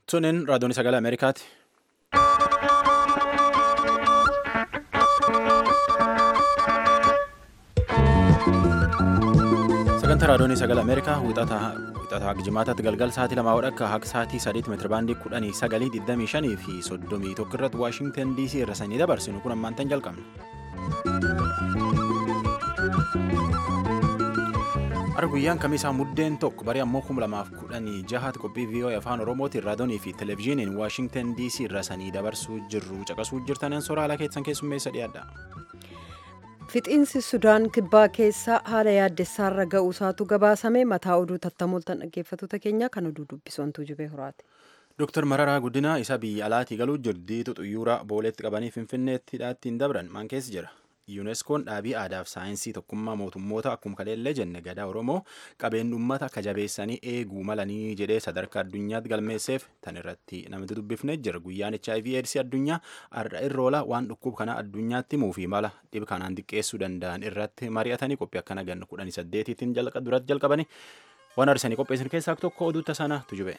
Sunin raadiyoon sagalee Ameerikaati. Sagantaa raadiyoon sagalee Ameerikaa wixataa jimaataatti galgal sa'aatii 2 akka hanga sa'aatii 3 meetira baandii 19:25 fi 31 irratti Waashingtan DC irraa sanii dabarsinu kun ammaantan jalqabna. Arguyyaan kamisaa muddeen tokko barii ammoo 2016 qophii VOA afaan Oromootiin raadiyoonii fi televezyiiniin Waashingtan DC irraa sanii dabarsuu jirru caqasuu jirtanan soora haala keessan keessummeessa dhiyaadha. Fixiinsi Sudaan kibbaa keessaa haala yaaddessaarra ga'uusaatu gabaasame mataa oduu tattamooltan dhaggeeffattoota keenya kan oduu dubbisoontuu jibee horaati. Dr. Mararaa Guddinaa isa biyya alaatii galuu jirdiitu xuyyuura booleetti qabanii Finfinneetti hidhaattiin dabran maan keessa jira. UNESCOon dhaabii aadaa fi saayinsii tokkummaa mootummoota akkuma kaleellee jenne gadaa Oromoo qabeen uummata akka jabeessanii eeguu malanii jedhee sadarkaa addunyaatti galmeesseef tan irratti namni dubbifnee jira. Guyyaan HIV/AIDS addunyaa har'a irroola waan dhukkuba kana addunyaatti himuu fi mala dhibee kanaan xiqqeessuu danda'an irratti mari'atanii qophii akkana ganna 18tiin duratti jalqabanii waan arsanii qopheessan keessaa tokko oduutta sana tujube.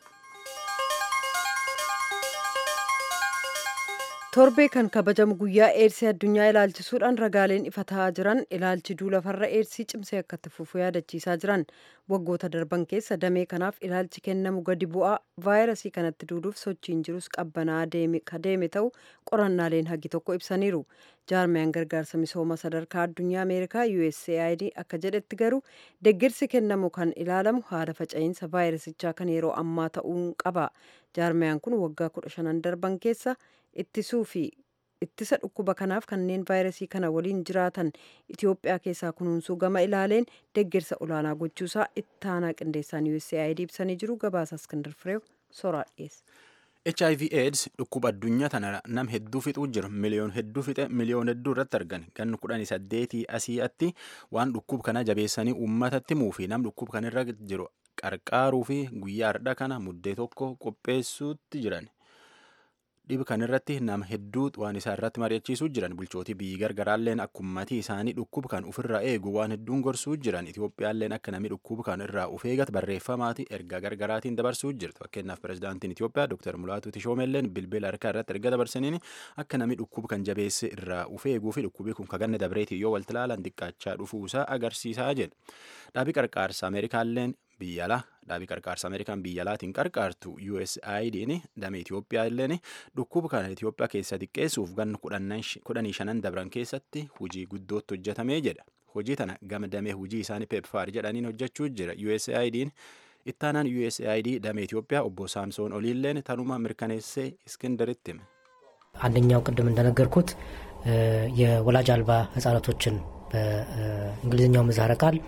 Torbee kan kabajamu guyyaa eedsii addunyaa ilaalchisuudhaan ragaaleen ifa ta'aa jiran ilaalchi duula farra eedsii cimsee akka itti fufu yaadachiisaa jiran waggoota darban keessa damee kanaaf ilaalchi kennamu gadi bu'aa vaayirasii kanatti duuluuf sochiin jirus qabbanaa deeme ta'u qorannaaleen hagi tokko ibsaniiru. Jaarmiyaan gargaarsa misooma sadarkaa addunyaa Ameerikaa USAID akka jedhetti garuu deeggarsi kennamu kan ilaalamu haala faca'insa vaayirasichaa kan yeroo ammaa ta'uu qaba. Jaarmiyaan kun waggaa 15 darban keessa ittisuu fi ittisa dhukkuba kanaaf kanneen vaayirasii kana waliin jiraatan Itoophiyaa keessaa kunuunsuu gama ilaaleen deeggarsa olaanaa gochuusaa ittaanaa qindeessaan USAID ibsanii jiru. Gabaasa Iskandar Fireew soraa dhiyeessa. HIV/AIDS dhukkuba addunyaa tana nam hedduu fixuu jira. Miliyoon hedduu fixe miliyoon hedduu irratti argan ganna 18 asii'atti waan dhukkuba kana jabeessanii uummatatti himuu fi nam dhukkuba kanarra jiru qarqaaruu fi guyyaa har'a kana muddee tokko qopheessuutti jiran. Dhiba kanarratti nama hedduu waan isaa irratti mari'achiisuu jiran bulchootii biyyi gargaraalleen akkumaatii isaanii dhukkuba kan ofirraa eegu waan hedduun gorsuu jiran. Itoophiyaalleen akka namni dhukkuba kan irraa of eegatu barreeffamaati ergaa gargaraatiin dabarsuu jirtu. Fakkeenyaaf pirezidaantiin Itoophiyaa Dr. Mulaatu Tishoomeelleen bilbila harkaa irratti erga dabarsaniin akka namni dhukkuba kan jabeesse irraa of eeguu fi dhukkubii kun kaganne dabreetii yoo walti ilaalan xiqqaachaa dhufuusaa agarsiisaa jedha. Dhaabii qarqaarsa Ameerikaalleen biyya alaa dhaabii qarqaarsa Ameerikaan biyya alaatiin qarqaartu USAID'n damee Itoophiyaa illeen dhukkuba kana Itoophiyaa keessa xiqqeessuuf ganna 15 dabran keessatti hojii guddootti hojjetamee jedha. Hojii tana gama damee hojii isaanii PEPFAR jedhaniin hojjechuu jira. USAID'n ittaanaan USAID damee Itoophiyaa obbo Saamsoon Oliilleen tanuma mirkaneessee Iskindaritti hime. አንደኛው ቅድም እንደነገርኩት የወላጅ አልባ ህጻናቶችን በእንግሊዝኛው ምህጻረ ቃል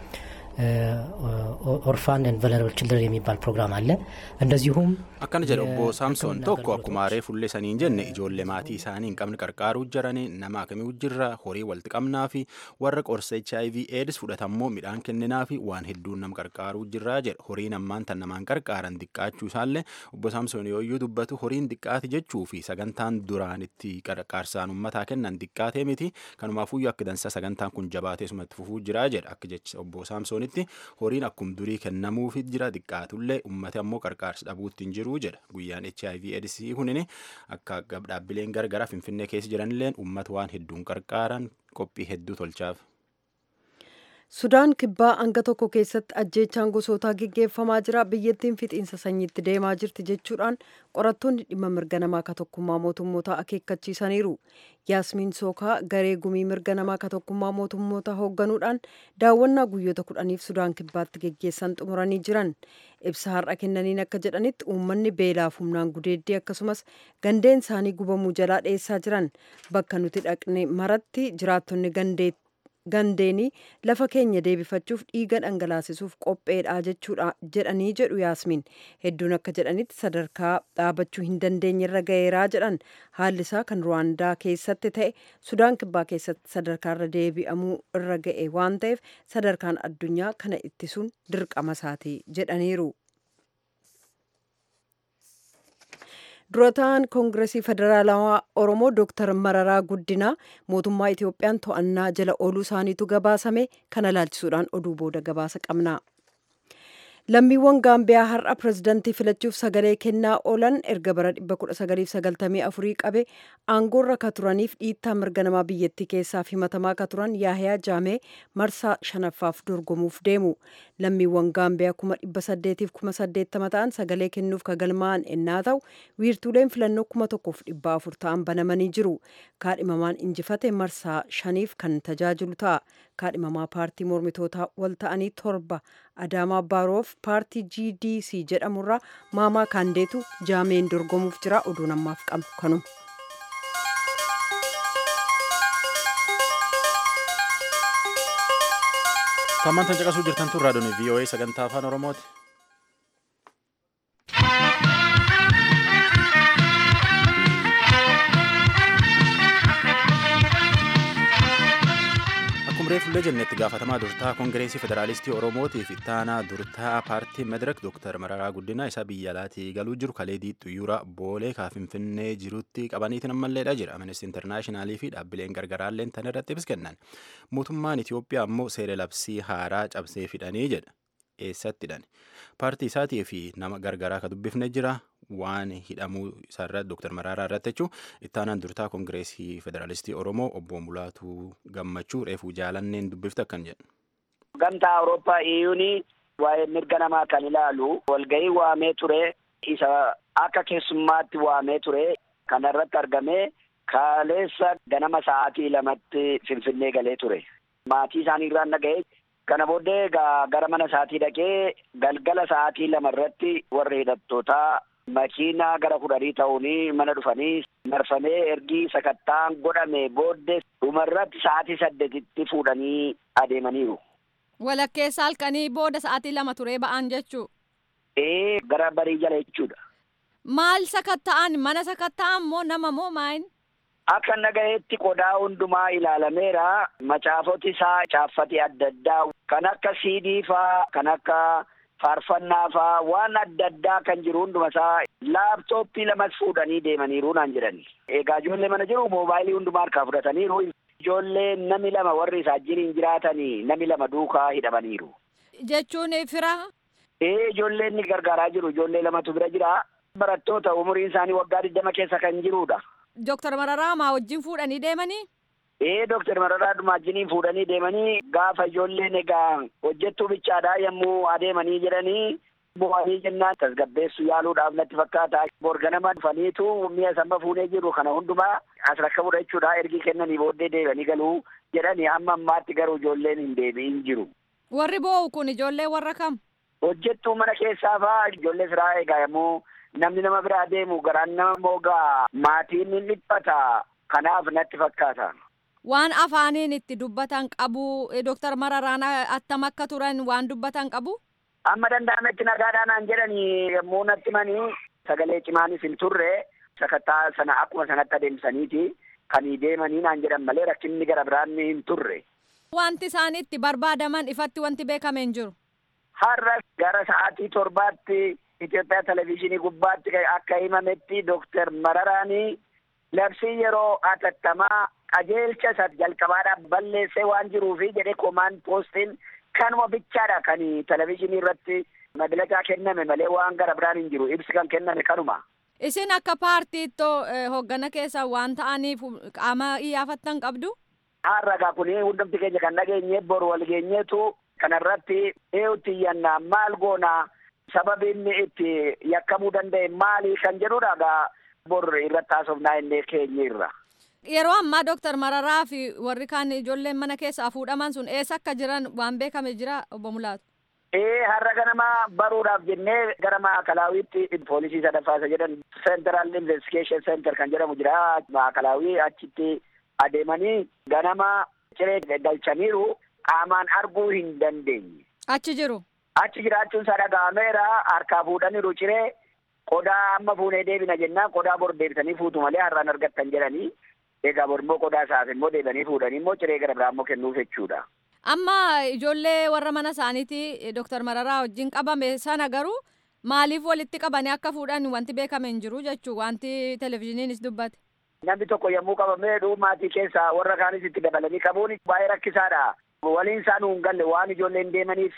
ኦርፋን ኤንድ ቨልነራብል ችልድረን የሚባል ፕሮግራም አለ። እንደዚሁም akkana jedha obbo Saamsoon tokko akkuma aaree fullee saniin jenne ijoollee maatii isaanii hin qabne qarqaaruu jiranii nama akkamii jirra horii walitti qabnaa fi warra qorsa HIV/AIDS fudhatammoo midhaan kenninaa fi waan hedduun nama qarqaaruu jirraa jedha. Horiin ammaan tan namaan qarqaaran xiqqaachuu isaallee obbo Saamsoon yooyyuu dubbatu horiin xiqqaati jechuu fi sagantaan duraan itti qarqaarsaan uummataa kennan xiqqaatee miti kanumaafuyyuu akka dansa sagantaan kun jabaatee sumatti fufuu jiraa jedha. Akka jecha obbo Saamsoon horiin akkum durii kennamuufi jira xiqqaatullee ummata ammoo qarqaarsa dhabuutti hin jiru jedha. Guyyaan HIV/AIDS kunin akka dhaabbileen gargaraa Finfinnee keessa jiranilleen ummata waan hedduun qarqaaran qophii hedduu tolchaaf. Sudaan kibbaa hanga tokko keessatti ajjeechaan gosootaa gaggeeffamaa jira. Biyyattiin fixiinsa sanyiitti deemaa jirti jechuudhaan qorattoonni dhimma mirga namaa ka tokkummaa mootummootaa akeekkachiisaniiru. Yaasmiin Sookaa garee gumii mirga namaa ka tokkummaa mootummootaa hoogganuudhaan daawwannaa guyyoota 10f Sudaan kibbaatti gaggeessan xumuranii jiran. Ibsa har'a kennaniin akka jedhanitti uummanni beelaaf humnaan gudeeddii akkasumas gandeen isaanii gubamuu jalaa dheessaa jiran. Bakka nuti dhaqne maratti jiraattonni gandeenii lafa keenya deebifachuuf dhiiga dhangalaasisuuf qopheedha jechuudha jedhanii jedhu Yaasmiin. Hedduun akka jedhanitti sadarkaa dhaabachuu hin dandeenye irra ga'eeraa jedhan. Haalli isaa kan Ruwaandaa keessatti ta'e Sudaan kibbaa keessatti sadarkaarra deebi'amuu irra ga'e waan ta'eef sadarkaan addunyaa kana ittisuun dirqama isaati jedhaniiru. Durataan Koongireesii Federaalawaa Oromoo Dr. Mararaa Guddinaa mootummaa Itoophiyaan to'annaa jala ooluu isaaniitu gabaasame kana ilaalchisuudhaan oduu booda gabaasa qabna. Lammiiwwan Gaambiyaa har'a pirezidantii filachuuf sagalee kennaa oolan erga bara 1994 qabe aangoorra ka turaniif dhiittaa mirga namaa biyyattii keessaaf himatamaa ka turan Yaahiyaa Jaamee marsaa shanaffaaf dorgomuuf deemu. Lammiiwwan Gaambiyaa 880,080 ta'an sagalee kennuuf ka galmaa'an ennaa ta'u wiirtuuleen filannoo 1,400 ta'an banamanii jiru. Kaadhimamaan injifate marsaa shaniif kan tajaajilu ta'a. Kaadhimamaa paartii mormitootaa wal ta'anii torba Adaamaa Baaroof paartii GDC jedhamurraa Maamaa Kaandeetu Jaameen dorgomuuf jira. Oduun ammaaf qabu kanuma. Tammaan tan caqasuu jirtan tun raadiyoon VOA sagantaa afaan Oromooti. Fuullee jennetti gaafatamaa durtaa Koongireesii Federaalistii Oromootiif ittaanaa durtaa paartii Madirak Dr. Mararaa Guddinaa isa biyya alaatii galuu jiru Kaleedii Xuyyuura Boolee Finfinnee jirutti qabaniitiin ammalleedha jira. Amnesty Internationalii fi dhaabbileen gargaraalleen tan irratti ibsa kennan. Mootummaan Itoophiyaa ammoo seera labsii haaraa cabsee fidhanii jedha. Eessattidhaan paartii isaatii fi nama gargaraa ka dubbifne jira. Waan hidhamuu isaarra Dr. Mararaa irratti jechuun ittaanaan durtaa Koongireesii Federaalistii Oromoo obbo Mulaatuu Gammachuu reefuu jaalanneen dubbifte akkan jedhu. Gamtaa Awurooppaa EU'n waa'ee mirga namaa kan ilaalu walgahii waamee ture. Isa akka keessummaatti waamee ture. Kana irratti argamee kaleessa ganama sa'aatii 2tti Finfinnee galee ture. Maatii isaanii irraan dhaga'ee kana booddee gara mana isaatii dhaqee galgala sa'aatii 2 irratti warri hidhattootaa makiinaa gara 10 ta'uunii mana dhufanii marfamee ergii sakattaan godhame booddee dhumarratti sa'aatii 8tti fuudhanii adeemaniiru. Walakkeessa halkanii booda sa'aatii 2 turee ba'an jechuu? Gara barii jala jechuudha. Maal sakatta'an? Mana sakatta'an moo nama moo maayin? Akka nagayeetti qodaa hundumaa ilaalameera. Macaafoti isaa caaffati adda addaa kan akka CD faa kan akka faarfannaa faa waan adda addaa kan jiru hunduma isaa laaptooppii 2 fuudhanii deemaniiru naan jedhani. Egaa ijoollee mana jiru moobaayilii hundumaa harkaa fudhataniiru. Ijoollee nami 2 warri isaa jiriin jiraatanii nami 2 duukaa hidhamaniiru. Jechuun fira? Ijoolleen ni gargaaraa jiru. Ijoollee 2tu bira jira. Barattoota umuriin isaanii waggaa 20 keessa kan jirudha. Dr. Mararaa maa wajjin fuudhanii deemanii? Dr. Mararaa wajjiniin fuudhanii deemanii gaafa ijoolleen egaa hojjettuu bichaadhaa yommuu adeemanii jedhanii bu'anii jennaan tasgabbeessuu yaaluudhaaf natti fakkaata. Borganama dhufaniitu mi'a samba fuunee jiru kana hundumaa as rakkabudha jechuudha. Ergii kennanii booddee deebi'anii galuu jedhanii amma ammaatti garuu ijoolleen hin deebi'in jiru. Warri boo'u kun ijoollee warra kam? Hojjettuu mana keessaa fa'aa ijoollee firaa egaa yommuu namni nama biraa deemu garaan nama moogaa maatiin ni dhiphata. Kanaaf natti fakkaata. Waan afaaniin itti dubbatan qabu. Dr. Mararaan attam akka turan waan dubbatan qabu? Amma danda'ametti nagaadhaan jedhanii yommuu natti himanii sagalee cimaanis hin turre sakattaa sana akkuma sanatti adeemsaniiti kan deemanii naan jedhan malee rakkinni gara biraan hin turre. Wanti isaan itti barbaadaman ifatti wanti beekame hin jiru. Har'a gara sa'aatii 7tti Itoophiyaa televezyiinii gubbaatti akka himametti Dr. Mararaanii labsii yeroo atattamaa qajeelcha isa jalqabaadhaaf balleessee waan jiruufi jedhee komaan poostiin kanuma bichaadha kan televezyiinii irratti maglacaa kenname malee waan gara biraan hin jiru. Ibsi kan kenname kanuma. Isin akka paartiittoo hoggana keessa waan ta'aniif qaama iyyaafatan qabdu? Har'a kun hundumti keenya kan dhageenye boru wal geenyeetu kanarratti eeyyutti iyyannaa maal goonaa sababiin itti yakkamuu danda'e maali kan jedhudha gaa bor irratti haasofnaa inni keenya irra. Yeroo ammaa Dr. Mararaa fi warri kaan ijoolleen mana keessaa fuudhaman sun eessa akka jiran waan beekame jira obbo Mulaatu? Har'a ganama baruudhaaf jennee gara Maakalawiitti poolisii sadaffaasa jedhan Central Investigation Center kan jedhamu jira. Maakalawii achitti adeemanii ganama ciree galchaniiru qaamaan arguu hin dandeenye. Achi jiru? Achi jiraachuun isaa dhaga'ameera. Harkaa fuudhaniiru ciree. Qodaa amma fuunee deebina jennaan qodaa bor deebisanii fuutu malee har'aan argattan jedhanii. Egaa bor immoo qodaa isaaf immoo deebanii fuudhanii immoo ciree gara biraa immoo kennuuf jechuudha. Amma ijoollee warra mana isaaniiti Dr. Mararaa wajjin qabame sana garuu maaliif walitti qabanii akka fuudhan wanti beekame hin jiru jechuu wanti televezyiiniinis dubbate. Namni tokko yommuu qabamee maatii keessaa warra kaanis itti dabalanii qabuun baay'ee rakkisaadha. Waliin isaa nuun galle waan ijoolleen deemaniif.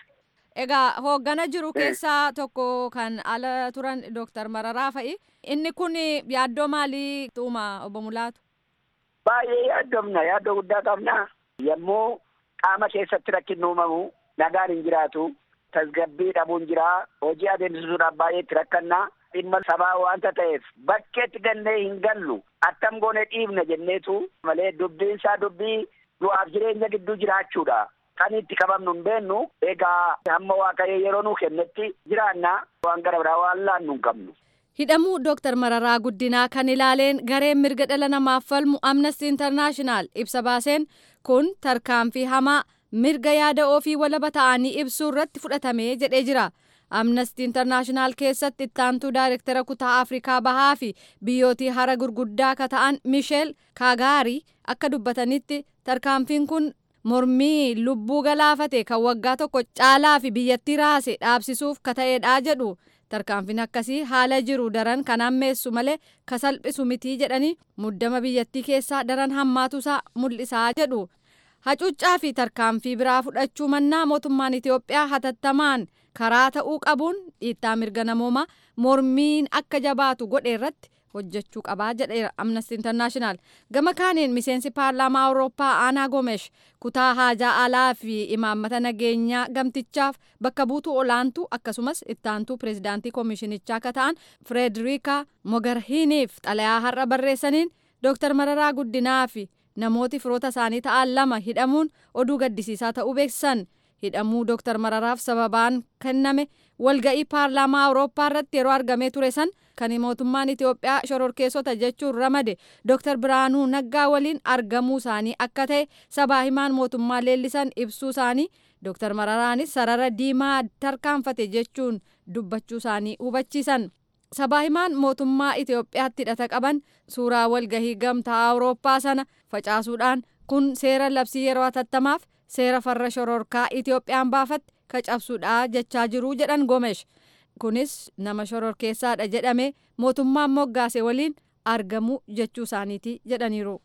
Egaa hooggana jiru keessaa tokko kan ala turan Dooktar Mararaa fa'i. Inni kun yaaddoo maalii tuuma obbo Mulaatu? Baay'ee yaaddoo guddaa qabna. Yommuu qaama keessatti rakkinni uumamu nagaan hin jiraatu. Tasgabbii dhabuun jira. Hojii adeemsisuudhaaf baay'eetti rakkanna. Dhimma sabaa waanta ta'eef bakkeetti gannee hin gallu. Attam goonee dhiibna jenneetu malee dubbiinsaa dubbii du'aaf jireenya gidduu jiraachuudha. Kan itti qabamnu hin beennu. Egaa hamma Waaqayyo yeroo nuu kennetti jiraanna. Waan gara biraa waan laannu hin qabnu. Hidhamuu Dooktar Mararaa Guddinaa kan ilaaleen gareen mirga dhala namaaf falmu Amnesty International ibsa baaseen kun tarkaanfii hamaa mirga yaada ofii walaba ta'anii ibsuu irratti fudhatamee jedhee jira. Amnesty International keessatti ittaantuu daayirektara kutaa Afrikaa Bahaa fi biyyootii hara gurguddaa ka ta'an Michel Kagaari akka dubbatanitti tarkaanfiin kun mormii lubbuu galaafate kan waggaa tokko caalaa fi biyyattii raase dhaabsisuuf ka ta'edha jedhu. Tarkaanfiin akkasii haala jiru daran kan hammeessu malee ka salphisu mitii jedhanii muddama biyyattii keessaa daran hammaatusaa mul'isaa jedhu. Hacuuccaa fi tarkaanfii biraa fudhachuu mannaa mootummaan Itoophiyaa hatattamaan karaa ta'uu qabuun dhiittaa mirga namoomaa mormiin akka jabaatu godhe irratti hojjechuu qabaa jedheera Amnesty International. Gama kaaniin miseensi paarlaamaa Awurooppaa Aanaa Gomesh kutaa haajaa alaa fi imaammata nageenyaa gamtichaaf bakka buutuu olaantuu akkasumas ittaantuu pireezidaantii koomishinichaa akka ta'an Frederica Mogheriniif xalayaa har'a barreessaniin Dooktar Mararaa Guddinaa fi namooti firoota isaanii ta'an 2 hidhamuun oduu gaddisiisaa ta'uu beeksisan. Hidhamuu Dooktar Mararaaf sababaan kenname walga'ii paarlaamaa Awurooppaa irratti yeroo argamee ture san kan mootummaan Itoophiyaa shororkeessota jechuun ramade Dooktar Biraanuu Naggaa waliin argamuu isaanii akka ta'e sabaa himaan mootummaa leellisan ibsuu isaanii Dooktar Mararaanis sarara diimaa tarkaanfate jechuun dubbachuu isaanii hubachiisan. Sabaa himaan mootummaa Itoophiyaatti hidhata qaban suuraa walgahii gamtaa Awurooppaa sana facaasuudhaan kun seera labsii yeroo hatattamaaf seera farra shororkaa Itoophiyaan baafatte ka cabsuudha jechaa jiru jedhan Gomesh. Kunis nama shororkeessaadha jedhame mootummaan moggaase waliin argamu jechuu isaaniiti jedhaniiru.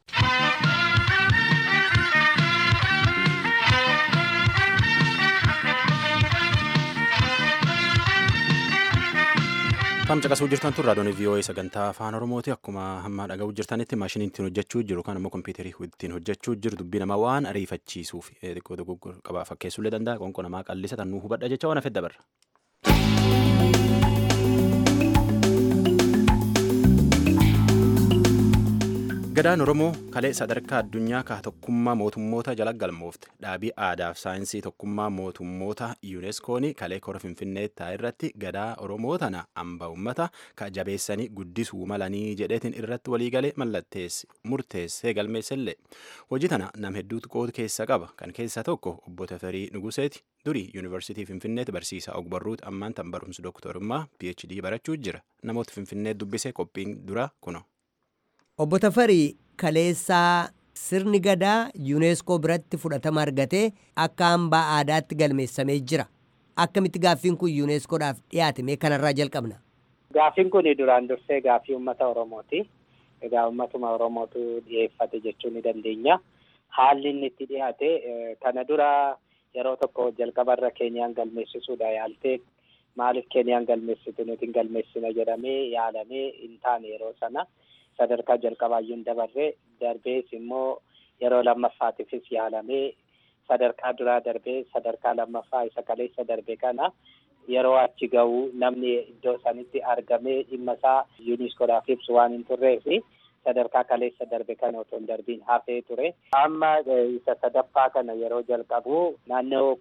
Tam caqasuu jirtan tun raadiyoon VOA sagantaa afaan Oromooti. Akkuma hamma dhaga'uu jirtanitti maashiniin ittiin hojjechuu jiru kan immoo kompiitarii ittiin hojjechuu jiru dubbii nama waan ariifachiisuuf xiqqoo dogoggora qabaa fakkeessullee danda'a. Qonqoo namaa qallisa tan nuu hubadha jecha waan hafedda barra. Gadaan Oromoo kalee sadarkaa addunyaa ka tokkummaa mootummoota jala galmoofte dhaabii aadaaf saayinsii tokkummaa mootummoota yuuneskoon kalee kora finfinnee irratti gadaa Oromoo tana hamba uummata ka jabeessanii guddisuu malanii jedheetiin irratti waliigalee murteessee galmeessellee hojii tana nam hedduutu qooda keessa qaba. Kan keessa tokko obbo Tafarii Nuguseeti durii yuunivarsiitii Finfinneetti barsiisaa ogbarruuti ammaan tan barumsa dooktorummaa PhD barachuu jira. Namoota Finfinnee dubbisee qophiin dura kuno. Obbo Tafarii kaleessaa sirni gadaa yuuneeskoo biratti fudhatama argatee akka hambaa aadaatti galmeessamee jira. Akkamitti gaaffiin kun yuuneeskoodhaaf dhiyaate mee kanarraa jalqabna. Gaaffiin kun duraan dursee gaaffii uummata Oromooti. Egaa uummatuma Oromootu dhiyeeffate jechuu ni dandeenya. Haalli inni itti dhiyaate kana dura yeroo tokko jalqabarra Keeniyaan galmeessisuudha yaaltee maaliif Keeniyaan galmeessitu nuti hin galmeessina jedhamee yaalamee hin taane yeroo sana. Sadarkaa jalqabaayyuun darbees immoo yeroo lammaffaatiifis yaalamee sadarkaa duraa darbee sadarkaa lammaffaa isa kaleessa darbe kana yeroo achi ga'u namni iddoo sanitti argamee dhimma isaa yuuniskoodhaaf ibsu waan hin turree fi sadarkaa kaleessa darbe kana otoo hin darbiin hafee ture. Amma isa sadaffaa kana yeroo jalqabu naannoo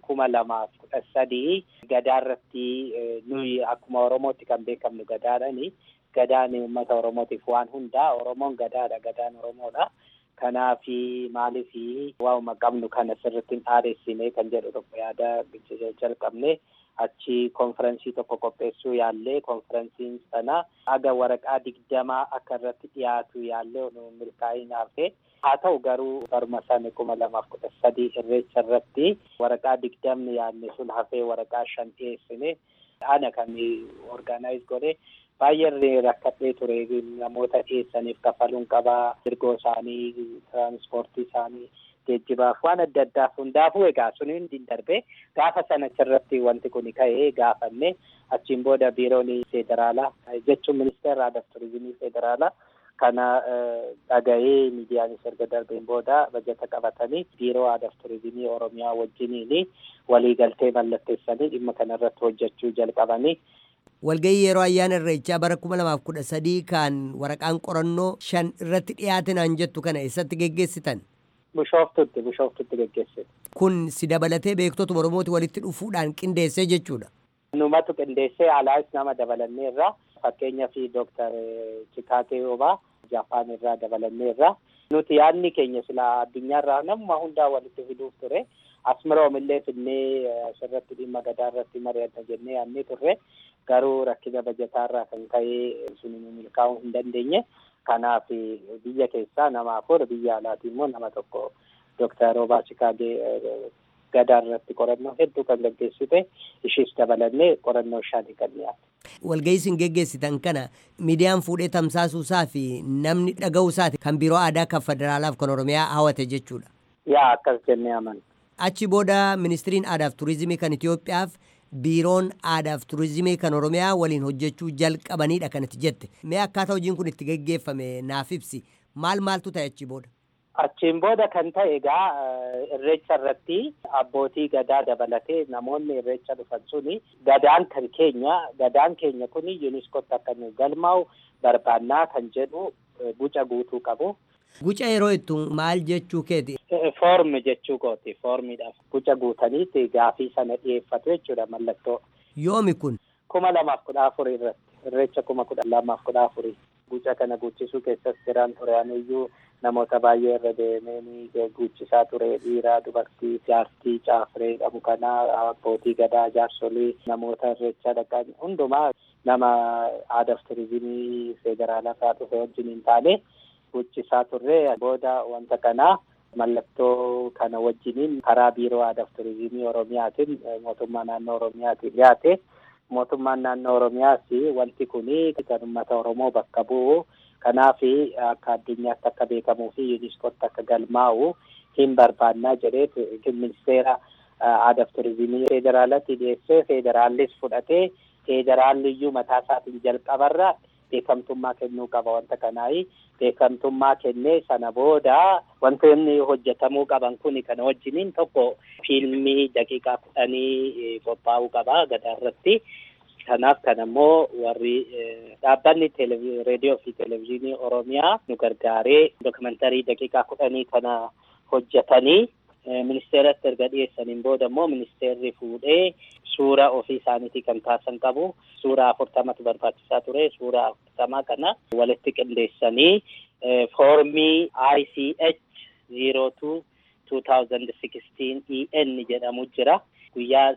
2013 gadaa irratti nuyi akkuma Oromootti kan beekamnu gadaadhani. Gadaan uummata Oromootiif waan hundaa Oromoon gadaadha, gadaan Oromoodha. Kanaaf maaliif waa'uma qabnu kana sirriitti dhaadheessine kan jedhu tokko yaada jalqabne achi konferensii tokko qopheessuu yaallee konferensiin sana aga waraqaa 20 akka irratti dhiyaatu yaallee milkaa'in hafe. Haa ta'u garuu baruma sana 2013 irreecha irratti waraqaa 20 yaadne sun hafee waraqaa 5 dhiyeessine ana kan orgaanaayiz godhe. Baay'ee rakkatee ture namoota dhiyeessaniif kafaluun qabaa, ergoo isaanii, tiraanspoortii isaanii geejjibaaf waan adda addaaf hundaafuu egaa suniin darbee gaafa sana irratti wanti kun ka'ee gaafanne achiin booda biiroon federaalaa jechuun ministeera aadaa fi turizimii federaalaa kana dhaga'ee miidiyaanis erga darbeen booda bajata qabatanii biiroo aadaa fi turizimii oromiyaa wajjiniin waliigaltee mallatteessanii dhimma kanarratti hojjechuu jalqabanii. Walgahii yeroo ayyaana irreechaa bara 2013 kan waraqaan qorannoo 5 irratti dhiyaatinaan jettu kana eessatti geggeessitan? Bishooftutti geggeessite. Kun si dabalatee beektota Oromooti walitti dhufuudhaan qindeessee jechuudha. Numatu qindeessee alaas nama dabalanneerra fakkeenyaaf Dr. Chikaatee Obaa Jaapaan irraa dabalanneerra. Nuti yaadni keenya silaa addunyaarraa namuma hundaa walitti fiduuf ture. Asmaroomillee finnee asirratti dhimma gadaa irratti mari'anna jennee yaadnee turre. Garuu rakkina bajataarraa kan ka'ee sun milkaa'uu hin dandeenye. Kanaaf biyya keessaa nama 4 biyya alaatii immoo nama 1 Dr. Obaa Chikaatee gadaa irratti qorannoo hedduu kan gaggeessite ishiis dabalannee qorannoo 5 kan dhiyaate. Walgahii isin geggeessitan kana miidiyaan fuudhee tamsaasuusaa fi namni dhaga'uusaati kan biiroo aadaa kan federaalaaf kan oromiyaa hawwate jechuudha. Yaa akkas jennee amanna. Achi booda ministiriin aadaa fi turizimii kan Itoophiyaaf biiroon aadaa fi turizimii kan oromiyaa waliin hojjechuu jalqabanidha kanatti jette. Mee akkaataa hojiin kun itti geggeeffame naaf ibsi. Maaltu ta'e achi booda? Achiin booda kan ta'e egaa irreecha irratti abbootii gadaa dabalatee namoonni irreecha dhufan suni gadaan keenya kuni yuuniskootti akka nu galmaa'u barbaannaa kan jedhu guca guutuu qabu. Guca yeroo ittu maal jechuu keeti? Foormi jechuu kooti. Foormiidhaaf guca guutaniiti gaafii sana dhiyeeffatu jechuudha mallattoo. Yoomi kun? 2014 irratti irreecha 2014 guca kana guchisuu keessatti jiraan tureaniyyuu namoota baay'ee irra deemanii guchisaa ture dhiiraa dubartii jaartii caafree qabu kanaa abbootii gadaa jaarsolii namoota irreechaa dhaqan hundumaa nama aadaa fi turizimii federaalaa dhufe wajjin hin taane guchisaa turre. Booda wanta kanaa mallattoo kana wajjiniin karaa biiroo aadaa fi turizimii oromiyaatiin mootummaa naannoo oromiyaatiin dhiyaate. Mootummaan naannoo oromiyaas wanti kuni kan uummata oromoo bakka bu'u. Kanaaf akka addunyaatti akka beekamuu fi yuuniskootti akka galmaa'u hin barbaannaa jedhee ministeera aadaa fi turizimii federaalaatti dhiyeessee federaallis fudhatee federaalliyyuu mataa isaatiin jalqabarra beekamtummaa kennuu qaba wanta kanaayi. Beekamtummaa kennee sana booda wantoonni hojjetamuu qaban kuni kana wajjiniin tokko fiilmii daqiiqaa 10 qophaa'uu qaba gadaa irratti. Kanaaf kan ammoo warri dhaabbanni reediyoo fi televezyiinii oromiyaa nu gargaaree dookumentarii daqiiqaa 10 kana hojjetanii ministeeratti erga dhiyeessaniin booda immoo ministeerri fuudhee suura ofii isaaniitii kan kaasan qabu. Suura 40tu barbaachisaa ture. Suura 40 kana walitti qindeessanii foormii ICH 02 2016 EN jedhamu jira. Guyyaa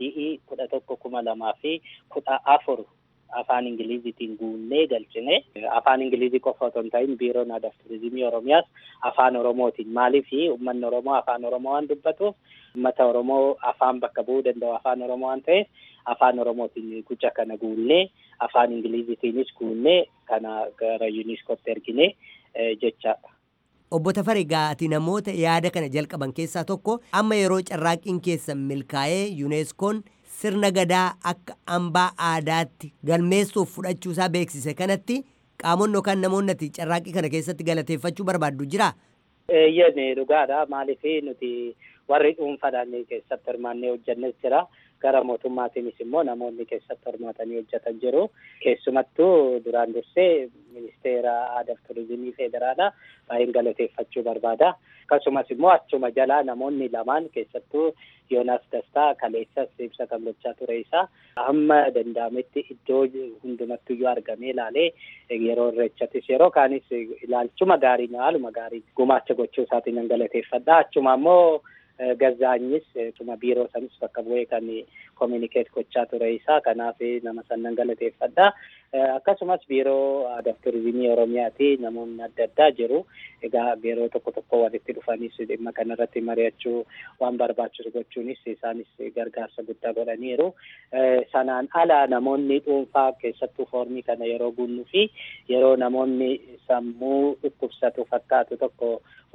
3/11/2014 afaan Ingiliziitiin guunnee galchine. Afaan Ingilizii qofa otoo hin ta'in biiroon aadaa fi turizimii oromiyaas afaan oromootiin maaliif uummanni oromoo afaan oromoo waan dubbatuuf uummata oromoo afaan bakka bu'uu danda'u afaan oromoo waan ta'eef afaan oromootiin guca kana guunnee afaan Ingiliziitiinis guunnee kana gara yuuniskootti ergine jechaadha. Obbo Tafarii Gaati namoota yaada kana jalqaban keessaa tokko amma yeroo carraaqqiin keessan milkaa'ee yuuneskoon sirna gadaa akka hambaa aadaatti galmeessuuf fudhachuusaa beeksise kanatti qaamonni yookaan namoonni carraaqqii kana keessatti galateeffachuu barbaaddu jira? Eeyyee dhugaadha. Maaliif nuti warri dhuunfaadhaan keessatti hirmaannee hojjennes jira. Gara mootummaatiinis immoo namoonni keessatti hirmaatanii hojjetan jiru. Keessumattuu duraan dursee ministeera aadaa fi turizimii federaalaa baay'een galateeffachuu barbaada. Akkasumas immoo achuma jalaa namoonni lamaan keessattuu Yoonaas Dastaa kaleessas ibsa kan gochaa ture isaa hamma danda'ametti iddoo hundumattuyyuu argamee ilaalee yeroo irreechattis yeroo kaanis ilaalchuma gaarii haaluma gaarii gumaacha gochuu isaatiin galateeffadha. Achuma immoo Gazaanyis tuma biiroo sanis bakka bu'ee kan communicate gochaa ture isaa kanaaf nama sannan galateeffadha. Akkasumas biiroo aadaa fi turizimii oromiyaati namoonni adda addaa jiru. Egaa yeroo tokko walitti dhufanis dhimma kanarratti mari'achuu waan barbaachisu gochuunis isaanis gargaarsa guddaa godhaniiru. Sanaan ala namoonni dhuunfaa keessattuu foormii kana yeroo guunnuu fi yeroo namoonni sammuu dhukkubsatu fakkaatu tokko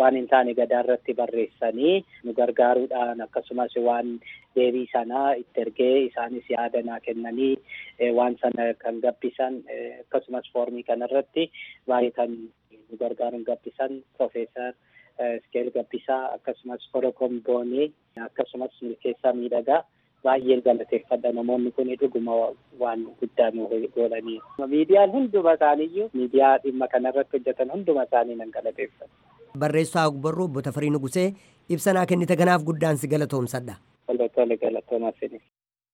waan hin taane gadaa irratti barreessanii nu gargaaruudhaan akkasumas waan deebii sanaa itti ergee isaanis yaada naa kennanii waan sana kan gabbisan akkasumas foormii kanarratti baay'ee kan nu gargaaruun gabbisan Profeesar Iskeel Gabbisaa akkasumas Forokom Boonee akkasumas Milkeessaa Miidhagaa baay'een galateeffadha. Namoonni kun dhuguma waan guddaa nu godhanii. Miidiyaan hunduma isaaniiyyuu miidiyaa dhimma kanarratti hojjetan hunduma isaanii nan galateeffadha. Barreessaa Ogbarruu Obbo Tafarii Nugusee ibsa naa kennite kanaaf guddaan si galatoomsadha. Tole galatoomaa finis.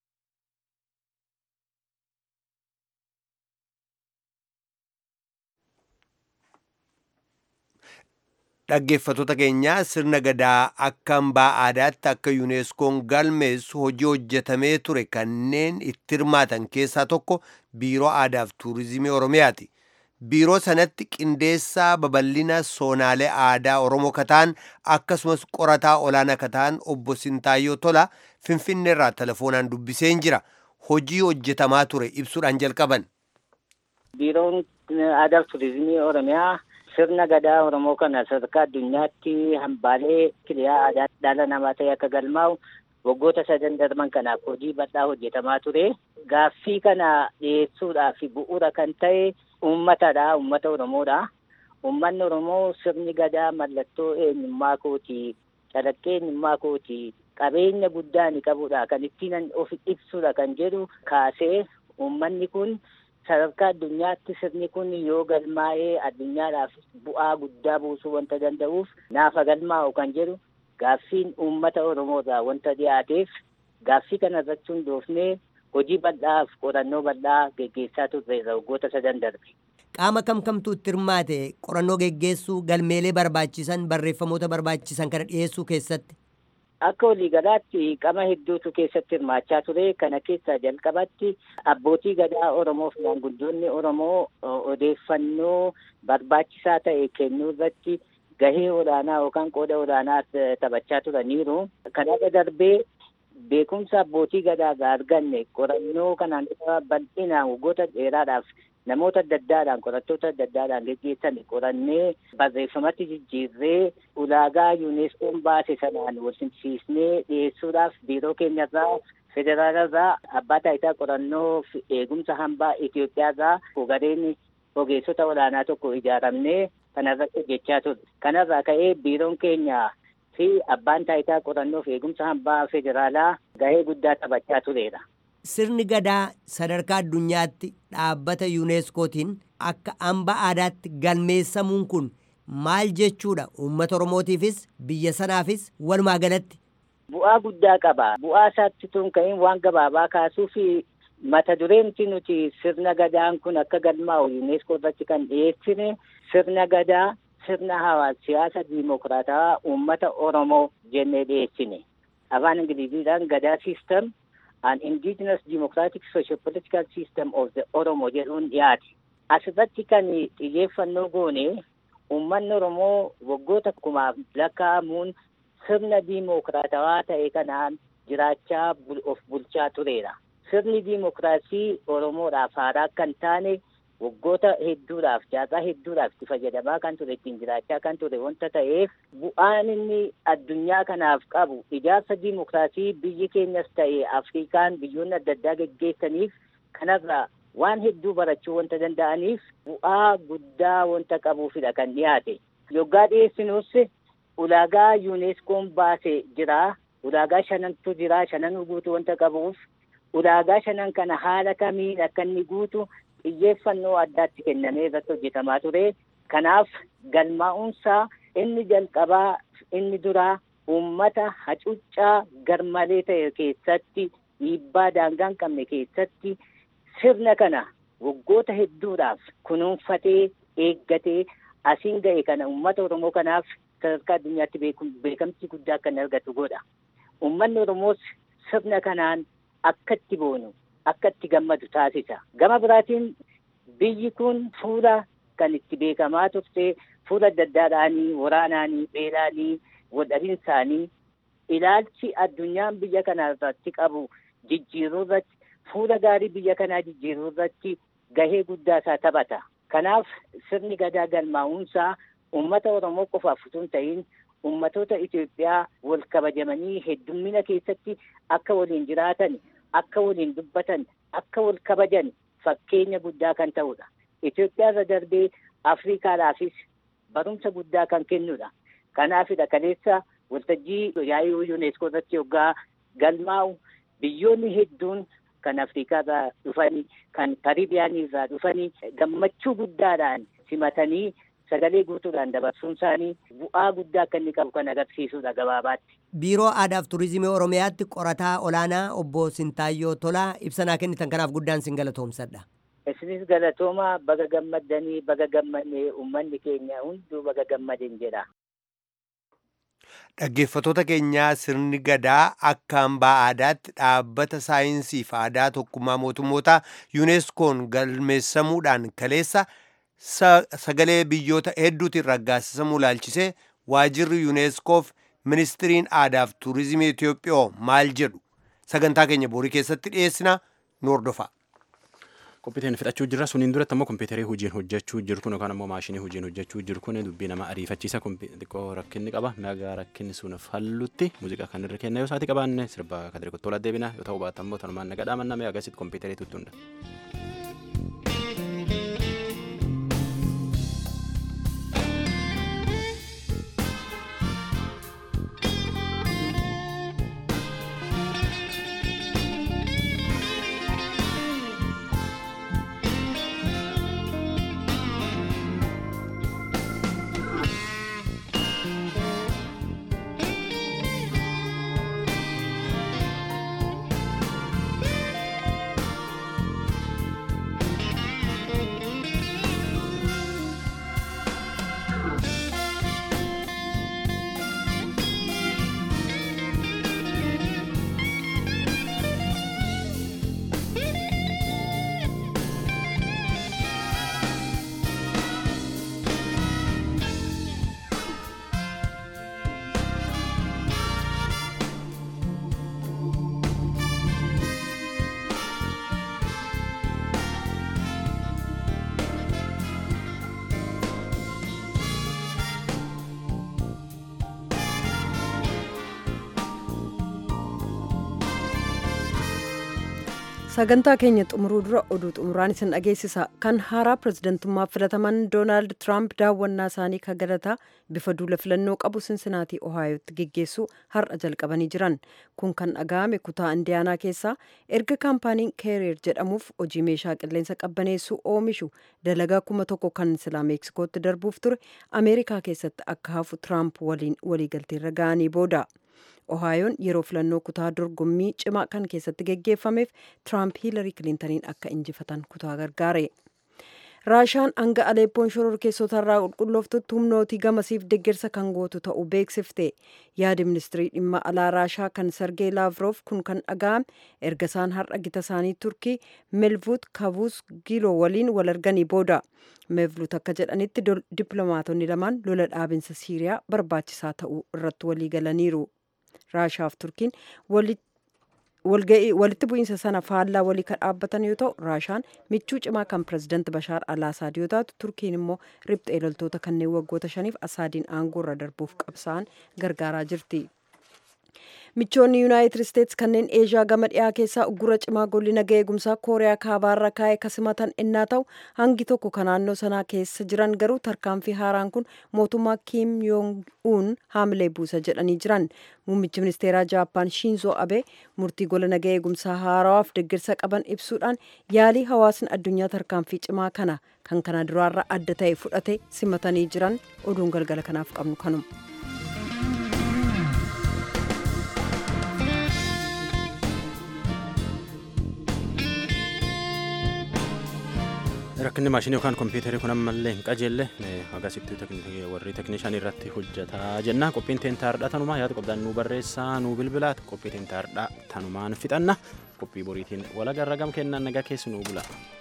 Dhaggeeffattoota keenyaa sirna gadaa akka hambaa aadaatti akka yuuneeskoon galmeessu hojii hojjetamee ture kanneen itti hirmaatan keessaa tokko biiroo aadaaf tuurizimii Oromiyaati. Biiroo sanatti qindeessaa babal'ina soonaalee aadaa Oromoo kataan akkasumas qorataa olaanaa kataan obbo Sintaayyoo Tola Finfinneerraa telefoonaan dubbiseen jira. Hojii hojjetamaa ture ibsuudhaan jalqaban. Biiroon aadaa fi tuurizimii Oromiyaa sirna gadaa Oromoo kana sadarkaa addunyaatti hambaalee kiriyaa aadaa dhala namaa ta'e akka galmaa'u waggoota 3 darban kanaaf hojii bal'aa hojjetamaa ture. Gaaffii kana dhiyeessuudhaaf bu'uura kan ta'e uummatadha, uummata Oromoodha. Uummanni Oromoo sirni gadaa mallattoo eenyummaa kooti, calaqqee eenyummaa kooti, qabeenya guddaa ni qabudha, kan ittiin of ibsudha kan jedhu kaasee uummanni kun sadarkaa addunyaatti sirni kun yoo galmaa'ee addunyaadhaaf bu'aa guddaa buusuu wanta danda'uuf naafa galmaa'u kan jedhu gaaffiin uummata Oromoodhaa wanta dhiyaateef gaaffii kana irratti hundoofnee hojii bal'aaf qorannoo bal'aa geggeessaa turre waggoota 3 darbe. Qaama kamtu itti hirmaate qorannoo geggeessuu galmeelee barbaachisan barreeffamoota barbaachisan kana dhiyeessuu keessatti? Akka waliigalaatti qaama hedduutu keessatti hirmaachaa ture. Kana keessaa jalqabatti abbootii gadaa Oromoo fi maanguddoonni Oromoo odeeffannoo barbaachisaa ta'e kennuu irratti gahee olaanaa yookaan qooda olaanaa taphachaa turaniiru. Kana darbee beekumsa abbootii gadaa arganne qorannoo kanaan bal'inaan waggoota dheeraadhaaf namoota adda addaadhaan qorattoota adda addaadhaan geggeessan qorannee barreeffamatti jijjiirree ulaagaa yuuneskoon baase sanaan walsimsiisnee dhiyeessuudhaaf biiroo keenyarraa federaalarraa abbaa taayitaa qorannoo eegumsa hambaa Itoophiyaarraa gareen ogeessota olaanaa tokko ijaaramnee kanarratti hojjechaa ture. Kanarraa ka'ee biiroon keenya fi abbaan taayitaa qorannoo fi eegumsa hambaa federaalaa gahee guddaa taphachaa turedha. Sirni gadaa sadarkaa addunyaatti dhaabbata yuuneeskootiin akka hambaa aadaatti galmeessamuun kun maal jechuudha? Uummata Oromootiifis biyya sanaafis walumaa galatti. Bu'aa guddaa qaba. Bu'aa isaatti tun ka'in waan gabaabaa kaasuu fi mata dureen nuti sirna gadaan kun akka galmaa'u yuuneeskoo irratti kan dhiyeessine sirna gadaa sirna hawaasa siyaasa diimokiraataa uummata Oromoo jennee dhiyeessine. Afaan Ingiliziidhaan gadaa siistem an indigenous democratic socio-political system of the Oromo jedhuun dhiyaate. Asirratti kan xiyyeeffannoo goone uummanni Oromoo waggoota 1000 lakkaa'amuun sirna diimokiraatawaa ta'e kanaan jiraachaa of bulchaa tureera. Sirni diimokiraasii Oromoodhaaf haaraa kan taane waggoota hedduudhaaf jaarraa hedduudhaaf itti fayyadamaa kan ture ittiin jiraachaa kan ture wanta ta'eef bu'aan inni addunyaa kanaaf qabu ijaarsa diimokiraasii biyyi keenyas ta'e Afrikaan biyyoonni adda addaa geggeessaniif kanarraa waan hedduu barachuu wanta danda'aniif bu'aa guddaa wanta qabuufidha kan dhiyaate. Yoggaa dhiyeessinuus ulaagaa yuuneskoon baase jira. Ulaagaa 5tu jira. 5 guutuu wanta qabuuf ulaagaa 5 kana haala kamiin akka inni guutu xiyyeeffannoo addaatti kennamee irratti hojjetamaa ture. Kanaaf galmaa'umsaa inni jalqabaa inni duraa uummata hacuuccaa garmalee ta'e keessatti dhiibbaa daangaa hin qabne keessatti sirna kana waggoota hedduudhaaf kunuunfatee eeggatee asiin ga'e kana uummata Oromoo kanaaf sadarkaa addunyaatti beekamtii guddaa akka inni argatu godha. Uummanni Oromoos sirna kanaan akka itti boonu akka itti gammadu taasisa. Gama biraatiin biyyi kun fuula kan itti beekamaa turte fuula adda addaadhaanii waraanaanii beelaanii waldhabinsaanii ilaalchi addunyaan biyya kana irratti qabu jijjiiruu irratti fuula gaarii biyya kanaa jijjiiruu irratti gahee guddaa isaa taphata. Kanaaf sirni gadaa galmaa'umsaa uummata Oromoo qofaaf utuu hin ta'in uummatoota Itoophiyaa wal kabajamanii heddummina keessatti akka waliin jiraatan, akka waliin dubbatan, akka wal kabajan fakkeenya guddaa kan ta'udha. Itoophiyaa irra darbee Afriikaadhaafis barumsa guddaa kan kennudha. Kanaafidha kaleessa waltajjii yaa'ii UNESCO irratti yoggaa galmaa'u biyyoonni hedduun kan Afrikaa irraa dhufanii, kan Karibiyaanii irraa dhufanii gammachuu guddaadhaan simatanii sagalee guutuudhaan dabarsuun isaanii bu'aa guddaa akka inni qabu kan agarsiisudha gabaabaatti. Biiroo Aadaaf Turizimii Oromiyaatti qorataa olaanaa obbo Sintaayyoo Tolaa ibsanaa kennitan kanaaf guddaan sin galatoomsadha. Isinis galatooma baga gammaddanii baga gammadnee uummanni keenya hunduu baga gammadin jedha. Dhaggeeffattoota keenyaa sirni gadaa akka hambaa aadaatti dhaabbata saayinsii fi aadaa tokkummaa mootummootaa yuuneskoon galmeessamuudhaan kaleessa sagalee biyyoota hedduutiin raggaasisamuu ilaalchisee waajirri yuuneskoof ministiriin aadaaf tuurizimii Itoophiyaa maal jedhu sagantaa keenya boorii keessatti dhiyeessina nu hordofaa. Kompiitarri fixachuu jirra suniin duratti ammoo kompiitarri hojiin hojjechuu jiru kun yookaan ammoo maashinii hojiin hojjechuu jiru kun dubbii nama ariifachiisa xiqqoo rakkinni qaba nagaa rakkinni sun fallutti muuziqaa kan irra kenna yoo isaati qabaanne sirba Kadir Kottolaa deebina yoo ta'u baata ammoo tanumaan nagaa dhaamanname agasitti kompiitarri tuttuunda. sagantaa keenya xumuruu dura oduu xumuraan isin dhageessisa. Kan haaraa pirezidantummaaf filataman Doonaald Tiraamp daawwannaa isaanii kan galataa bifa duula filannoo qabu Sinsinaatii Ohaayotti geggeessuu har'a jalqabanii jiran. Kun kan dhaga'ame kutaa Indiyaanaa keessaa erga kaampaaniin Keeriyer jedhamuuf hojii meeshaa qilleensa qabbaneessuu oomishu dalagaa 1,000 kan silaa Meeksikootti darbuuf ture Ameerikaa keessatti akka hafu Tiraamp waliin waliigalteerra ga'anii booda. Ohaayoon yeroo filannoo kutaa dorgommii cimaa kan keessatti geggeeffameef Tiraamp Hiilarii Kilintaniin akka injifatan kutaa gargaare. Raashaan hanga Aleeppoon shororkeessotarraa qulqullooftutti humnootii gamasiif deeggarsa kan gootu ta'uu beeksifte. Yaadi ministirii dhimma alaa Raashaa kan Sergey Laavrov kun kan dhaga'ame erga isaan har'a gita isaanii Turkii Melvut Cavusoglu waliin wal arganii booda. Mevlut akka jedhanitti dippiloomaatonni lamaan lola dhaabinsa Siiriyaa barbaachisaa ta'uu irratti walii galaniiru. Raashaaf Turkiin walitti bu'iinsa sana faallaa walii kan dhaabbatan yoo ta'u, Raashaan michuu cimaa kan pirezidaanti Bashaar al-Asaad yoo taatu, Turkiin immoo riphxee loltoota kanneen waggoota 5f Asaadiin aangoorra darbuuf qabsa'an gargaaraa jirti. Michoonni Yuunaayitid Isteetsi kanneen Eeshiyaa gama dhiyaa keessaa uggura cimaa golli nagaa eegumsaa Kooriyaa kaabaarra kaa'ee kasimatan innaa ta'u, hangi tokko kan naannoo sanaa keessa jiran garuu tarkaanfii haaraan kun mootummaa Kim Yoong-un haamilee buusa jedhanii jiran. Muummichi ministeeraa Jaappaan Shinzo Abe murtii gola nagaa eegumsaa haarawaaf deeggarsa qaban ibsuudhaan yaalii hawaasni addunyaa tarkaanfii cimaa kana kan kana duraarra adda ta'e fudhate simatanii jiran. Oduun galgala kanaaf qabnu kanuma. Rakkinni maashinii yookaan kompiitarii kun ammallee hin qajeelle agarsiiftuu warri teeknishaanii irratti hojjetaa jenna. Qophiin teentaardhaa tanumaa yaada qabdaan nu barreessaa nu bilbilaa. Qophii teentaardhaa tanumaan fixanna. Qophii boriitiin walagarra gam kennaan nagaa keessi nu bula.